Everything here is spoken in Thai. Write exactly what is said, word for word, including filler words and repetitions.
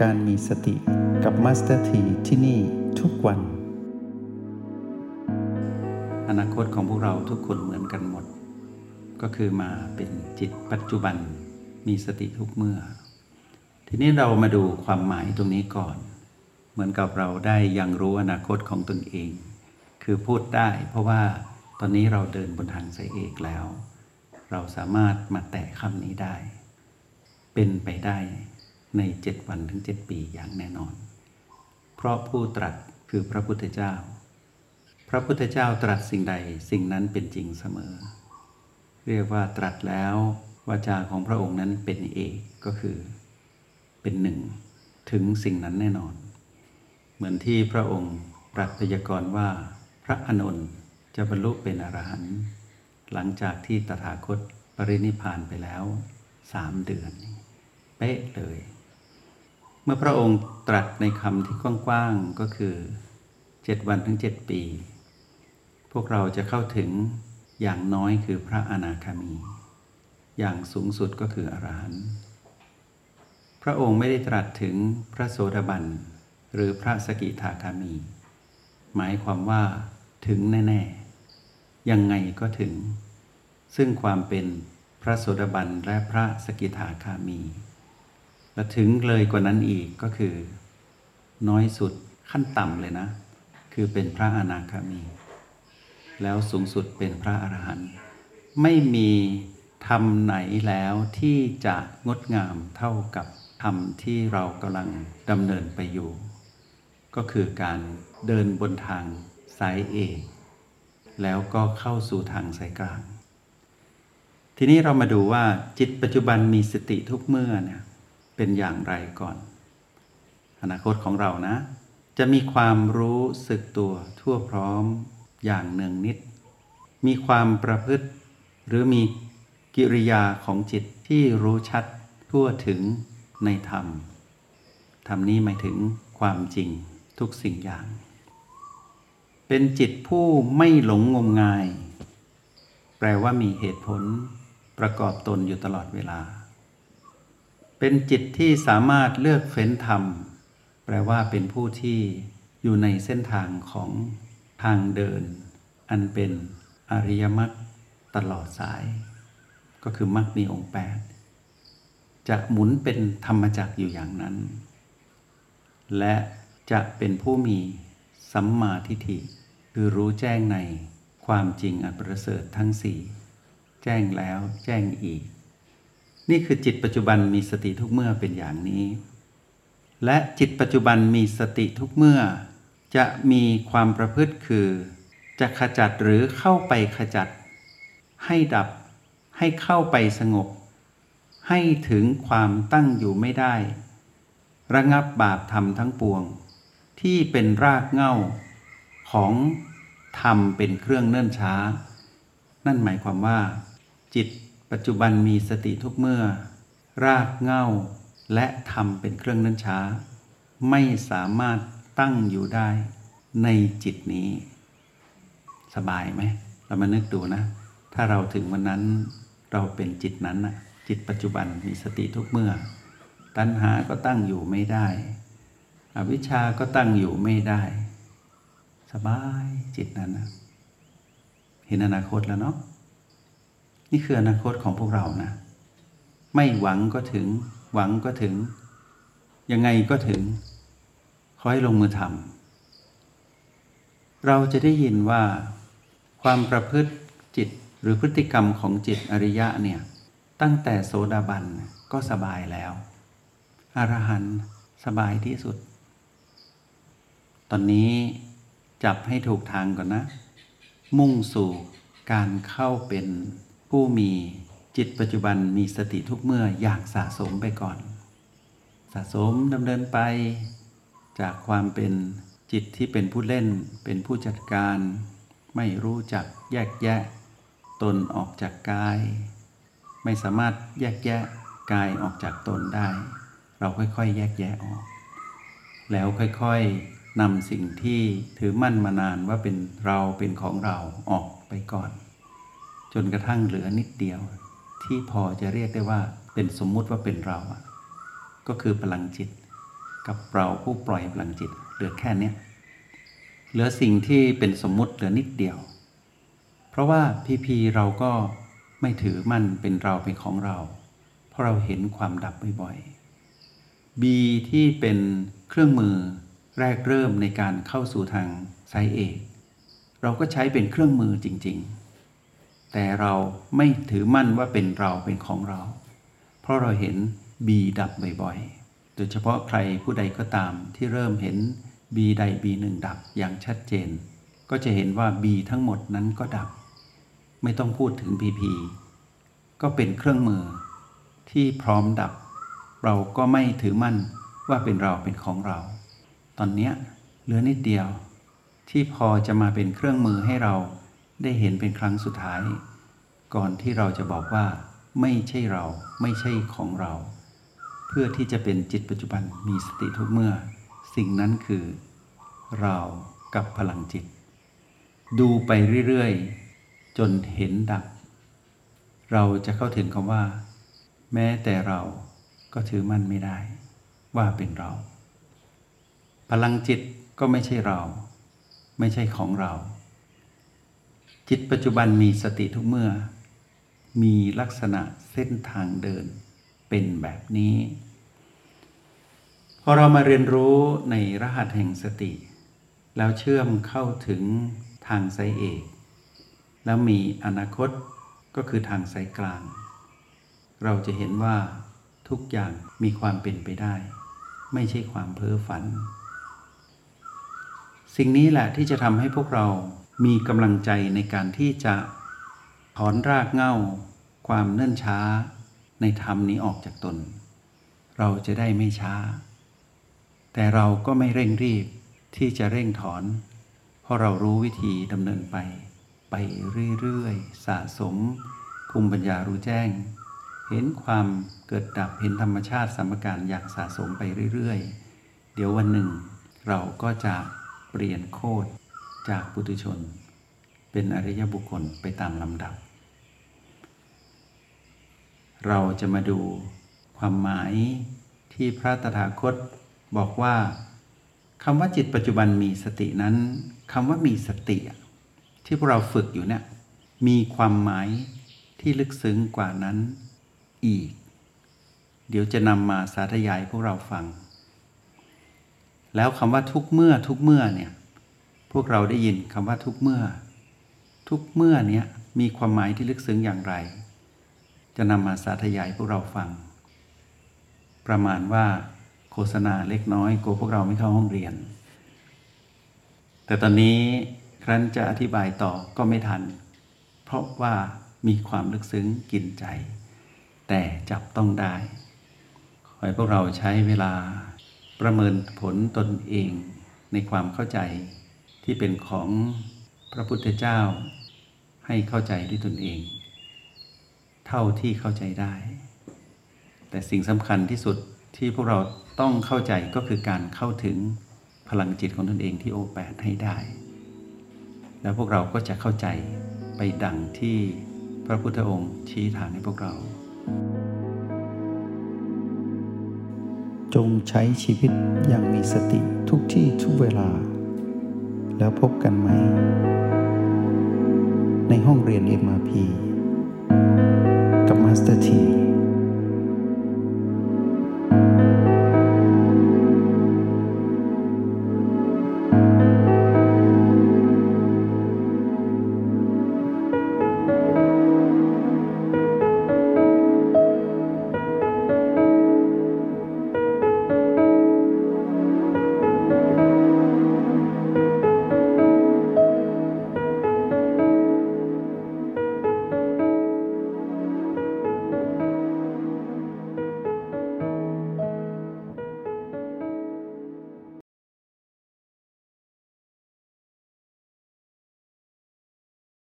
การมีสติกับมาสเตอร์ทีที่นี่ทุกวันอนาคตของพวกเราทุกคนเหมือนกันหมดก็คือมาเป็นจิตปัจจุบันมีสติทุกเมื่อทีนี้เรามาดูความหมายตรงนี้ก่อนเหมือนกับเราได้ยังรู้อนาคตของตนเองคือพูดได้เพราะว่าตอนนี้เราเดินบนทางสายเอกแล้วเราสามารถมาแตะคำนี้ได้เป็นไปได้ในเจ็ดวันถึงเจ็ดปีอย่างแน่นอนเพราะผู้ตรัสคือพระพุทธเจ้าพระพุทธเจ้าตรัสสิ่งใดสิ่งนั้นเป็นจริงเสมอเรียกว่าตรัสแล้ววาจาของพระองค์นั้นเป็นเอกก็คือเป็นหนึ่งถึงสิ่งนั้นแน่นอนเหมือนที่พระองค์ตรัสพยากรณ์ว่าพระอานนท์จะบรรลุเป็นอรหันต์หลังจากที่ตถาคตปรินิพพานไปแล้วสามเดือนเป๊ะเลยเมื่อพระองค์ตรัสในคำที่กว้างๆก็คือเจ็ดวันถึงเจ็ดปีพวกเราจะเข้าถึงอย่างน้อยคือพระอนาคามีอย่างสูงสุดก็คืออรหันต์พระองค์ไม่ได้ตรัสถึงพระโสดาบันหรือพระสกิทาคามีหมายความว่าถึงแน่ๆยังไงก็ถึงซึ่งความเป็นพระโสดาบันและพระสกิทาคามีและถึงเลยกว่านั้นอีกก็คือน้อยสุดขั้นต่ำเลยนะคือเป็นพระอนาคามีแล้วสูงสุดเป็นพระอรหันต์ไม่มีธรรมไหนแล้วที่จะงดงามเท่ากับธรรมที่เรากำลังดำเนินไปอยู่ก็คือการเดินบนทางสายเอกแล้วก็เข้าสู่ทางสายกลางทีนี้เรามาดูว่าจิตปัจจุบันมีสติทุกเมื่อเนี่ยเป็นอย่างไรก่อนอนาคตของเรานะจะมีความรู้สึกตัวทั่วพร้อมอย่างเนืองนิดมีความประพฤติหรือมีกิริยาของจิตที่รู้ชัดทั่วถึงในธรรมธรรมนี้หมายถึงความจริงทุกสิ่งอย่างเป็นจิตผู้ไม่หลงงมงายแปลว่ามีเหตุผลประกอบตนอยู่ตลอดเวลาเป็นจิตที่สามารถเลือกเฟ้นธรรมแปลว่าเป็นผู้ที่อยู่ในเส้นทางของทางเดินอันเป็นอริยมรรคตลอดสายก็คือมรรคมีองค์แปดจะหมุนเป็นธรรมจักรอยู่อย่างนั้นและจะเป็นผู้มีสัมมาทิฏฐิคือรู้แจ้งในความจริงอันประเสริฐทั้งสี่แจ้งแล้วแจ้งอีกนี่คือจิตปัจจุบันมีสติทุกเมื่อเป็นอย่างนี้และจิตปัจจุบันมีสติทุกเมื่อจะมีความประพฤติคือจะขจัดหรือเข้าไปขจัดให้ดับให้เข้าไปสงบให้ถึงความตั้งอยู่ไม่ได้ระงับบาปธรรมทั้งปวงที่เป็นรากเหง้าของธรรมเป็นเครื่องเนิ่นช้านั่นหมายความว่าจิตปัจจุบันมีสติทุกเมื่อรากเหง้าและธรรมเป็นเครื่องเนิ่นช้าไม่สามารถตั้งอยู่ได้ในจิตนี้สบายไหมเรามานึกดูนะถ้าเราถึงวันนั้นเราเป็นจิตนั้นนะจิตปัจจุบันมีสติทุกเมื่อตัณหาก็ตั้งอยู่ไม่ได้อวิชชาก็ตั้งอยู่ไม่ได้สบายจิตนั้นนะเห็นอนาคตแล้วเนาะนี่คืออนาคตของพวกเรานะไม่หวังก็ถึงหวังก็ถึงยังไงก็ถึงขอให้ลงมือทำเราจะได้ยินว่าความประพฤติจิตหรือพฤติกรรมของจิตอริยะเนี่ยตั้งแต่โสดาบันก็สบายแล้วอรหันต์สบายที่สุดตอนนี้จับให้ถูกทางก่อนนะมุ่งสู่การเข้าเป็นผู้มีจิตปัจจุบันมีสติทุกเมื่ออย่างสะสมไปก่อนสะสมดำเนินไปจากความเป็นจิตที่เป็นผู้เล่นเป็นผู้จัดการไม่รู้จักแยกแยะตนออกจากกายไม่สามารถแยกแยะกายออกจากตนได้เราค่อยๆแยกแยะออกแล้วค่อยๆนำสิ่งที่ถือมั่นมานานว่าเป็นเราเป็นของเราออกไปก่อนจนกระทั่งเหลือนิดเดียวที่พอจะเรียกได้ว่าเป็นสมมุติว่าเป็นเราก็คือพลังจิตกับเราผู้ปล่อยพลังจิตเหลือแค่เนี้ยเหลือสิ่งที่เป็นสมมุติเหลือนิดเดียวเพราะว่าพีพีเราก็ไม่ถือมั่นเป็นเราเป็นของเราเพราะเราเห็นความดับบ่อยๆ B ที่เป็นเครื่องมือแรกเริ่มในการเข้าสู่ทางไซเอกเราก็ใช้เป็นเครื่องมือจริงๆแต่เราไม่ถือมั่นว่าเป็นเราเป็นของเราเพราะเราเห็น B ดับบ่อยๆโดยเฉพาะใครผู้ใดก็ตามที่เริ่มเห็น B ใด B หนึ่งดับอย่างชัดเจนก็จะเห็นว่า B ทั้งหมดนั้นก็ดับไม่ต้องพูดถึง พี พี ก็เป็นเครื่องมือที่พร้อมดับเราก็ไม่ถือมั่นว่าเป็นเราเป็นของเราตอนนี้เหลือนิดเดียวที่พอจะมาเป็นเครื่องมือให้เราได้เห็นเป็นครั้งสุดท้ายก่อนที่เราจะบอกว่าไม่ใช่เราไม่ใช่ของเราเพื่อที่จะเป็นจิตปัจจุบันมีสติทุกเมื่อสิ่งนั้นคือเรากับพลังจิตดูไปเรื่อยๆจนเห็นดับเราจะเข้าถึงคำว่าแม้แต่เราก็ถือมั่นไม่ได้ว่าเป็นเราพลังจิตก็ไม่ใช่เราไม่ใช่ของเราจิตปัจจุบันมีสติทุกเมื่อมีลักษณะเส้นทางเดินเป็นแบบนี้พอเรามาเรียนรู้ในรหัสแห่งสติแล้วเชื่อมเข้าถึงทางสายเอกแล้วมีอนาคตก็คือทางสายกลางเราจะเห็นว่าทุกอย่างมีความเป็นไปได้ไม่ใช่ความเพ้อฝันสิ่งนี้แหละที่จะทำให้พวกเรามีกำลังใจในการที่จะถอนรากเหง้าความเนิ่นช้าในธรรมนี้ออกจากตนเราจะได้ไม่ช้าแต่เราก็ไม่เร่งรีบที่จะเร่งถอนเพราะเรารู้วิธีดำเนินไปไปเรื่อยๆสะสมภูมิปัญญารู้แจ้งเห็นความเกิดดับเห็นธรรมชาติสมการอย่างสะสมไปเรื่อยๆเดี๋ยววันหนึ่งเราก็จะเปลี่ยนโคตรจากปุถุชนเป็นอริยบุคคลไปตามลำดับเราจะมาดูความหมายที่พระตถาคตบอกว่าคำว่าจิตปัจจุบันมีสตินั้นคำว่ามีสติที่พวกเราฝึกอยู่เนี่ยมีความหมายที่ลึกซึ้งกว่านั้นอีกเดี๋ยวจะนำมาสาธยายพวกเราฟังแล้วคำว่าทุกเมื่อทุกเมื่อเนี่ยพวกเราได้ยินคำว่าทุกเมื่อทุกเมื่อเนี่ยมีความหมายที่ลึกซึ้งอย่างไรจะนำมาสาธยายพวกเราฟังประมาณว่าโฆษณาเล็กน้อยกลัวพวกเราไม่เข้าห้องเรียนแต่ตอนนี้ครั้นจะอธิบายต่อก็ไม่ทันเพราะว่ามีความลึกซึ้งกินใจแต่จับต้องได้ขอให้พวกเราใช้เวลาประเมินผลตนเองในความเข้าใจที่เป็นของพระพุทธเจ้าให้เข้าใจด้วยตนเองเท่าที่เข้าใจได้แต่สิ่งสำคัญที่สุดที่พวกเราต้องเข้าใจก็คือการเข้าถึงพลังจิตของตนเองที่โอแปดให้ได้แล้วพวกเราก็จะเข้าใจไปดังที่พระพุทธองค์ชี้ทางให้พวกเราจงใช้ชีวิตอย่างมีสติทุกที่ทุกเวลาแล้วพบกันไหมในห้องเรียน เอ็ม อาร์ พี กับมาสเตอร์ที